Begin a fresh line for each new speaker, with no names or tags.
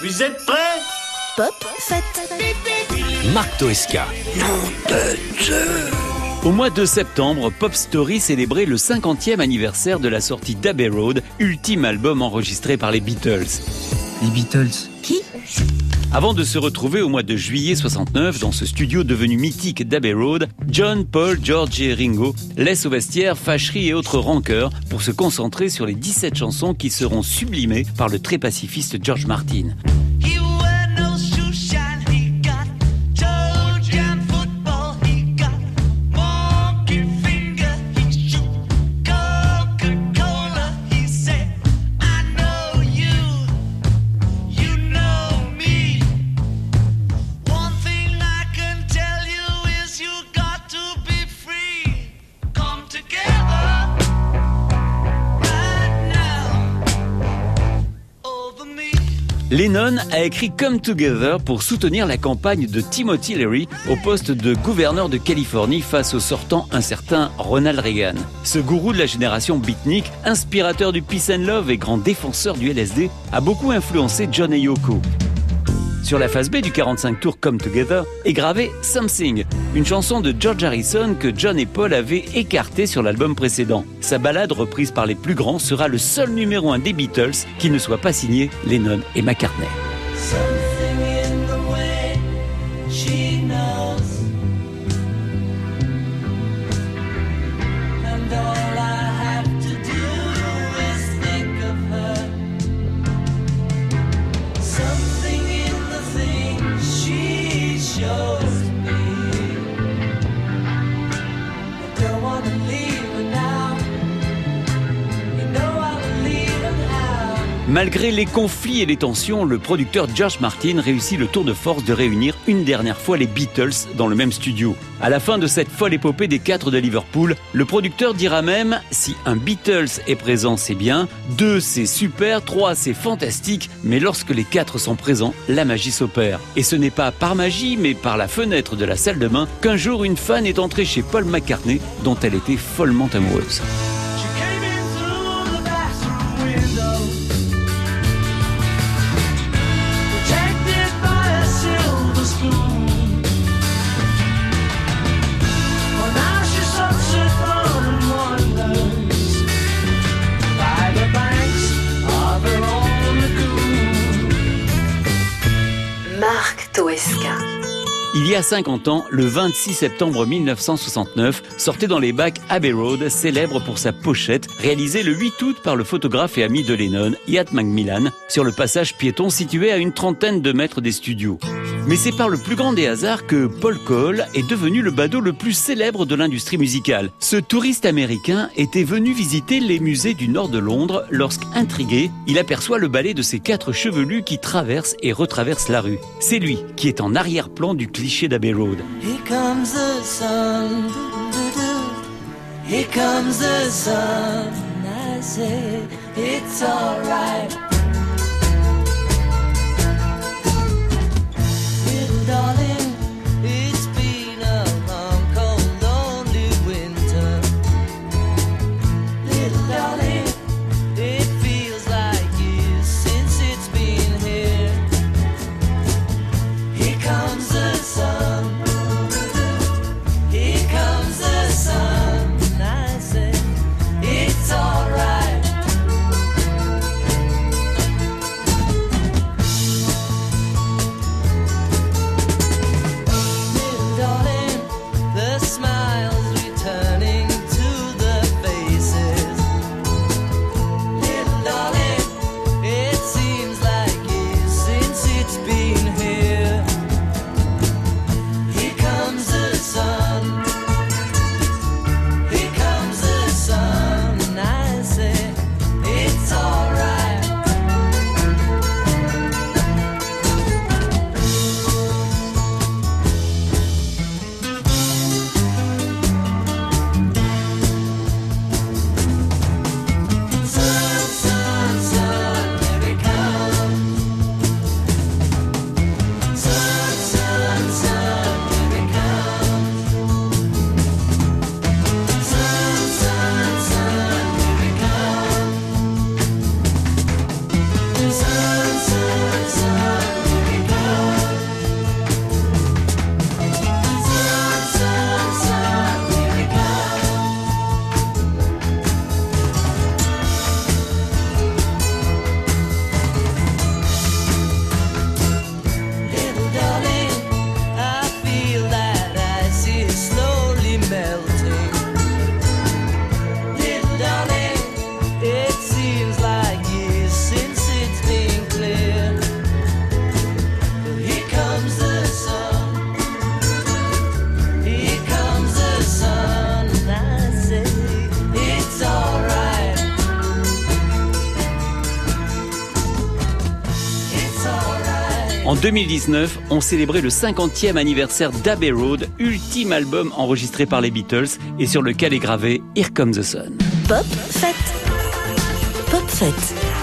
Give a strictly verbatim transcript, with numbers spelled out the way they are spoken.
Vous êtes prêts?
Pop Fête.
Marc Toesca.
Au mois de septembre, Pop Story célébrait le cinquantième anniversaire de la sortie d'Abbey Road, ultime album enregistré par les Beatles.
Les Beatles.
Qui?
Avant de se retrouver au mois de juillet soixante-neuf dans ce studio devenu mythique d'Abbey Road, John, Paul, George et Ringo laissent au vestiaire fâcheries et autres rancœurs pour se concentrer sur les dix-sept chansons qui seront sublimées par le très pacifiste George Martin. Lennon a écrit Come Together pour soutenir la campagne de Timothy Leary au poste de gouverneur de Californie face au sortant incertain Ronald Reagan. Ce gourou de la génération beatnik, inspirateur du peace and love et grand défenseur du L S D, a beaucoup influencé John et Yoko. Sur la face B du quarante-cinq tours Come Together est gravé Something, une chanson de George Harrison que John et Paul avaient écartée sur l'album précédent. Sa ballade reprise par les plus grands sera le seul numéro un des Beatles qui ne soit pas signé Lennon et McCartney. Malgré les conflits et les tensions, le producteur George Martin réussit le tour de force de réunir une dernière fois les Beatles dans le même studio. À la fin de cette folle épopée des quatre de Liverpool, le producteur dira même « Si un Beatles est présent, c'est bien, deux, c'est super, trois, c'est fantastique, mais lorsque les quatre sont présents, la magie s'opère. » Et ce n'est pas par magie, mais par la fenêtre de la salle de bain qu'un jour une fan est entrée chez Paul McCartney, dont elle était follement amoureuse.
Marc Toesca.
Il y a cinquante ans, le vingt-six septembre mille neuf cent soixante-neuf, sortait dans les bacs Abbey Road, célèbre pour sa pochette, réalisée le huit août par le photographe et ami de Lennon, Ian McMillan, sur le passage piéton situé à une trentaine de mètres des studios. Mais c'est par le plus grand des hasards que Paul Cole est devenu le badaud le plus célèbre de l'industrie musicale. Ce touriste américain était venu visiter les musées du nord de Londres lorsqu'intrigué, il aperçoit le ballet de ces quatre chevelus qui traversent et retraversent la rue. C'est lui qui est en arrière-plan du cliché d'Abbey Road.
Here comes the sun, here comes the sun, I say it's alright. Little darling, it's been a long, cold, lonely winter. Little darling, it feels like years since it's been here. Here comes the sun, here comes the sun, I say it's alright.
En deux mille dix-neuf, on célébrait le cinquantième anniversaire d'Abbey Road, ultime album enregistré par les Beatles et sur lequel est gravé Here Comes the Sun.
Pop Fête. Pop Fête.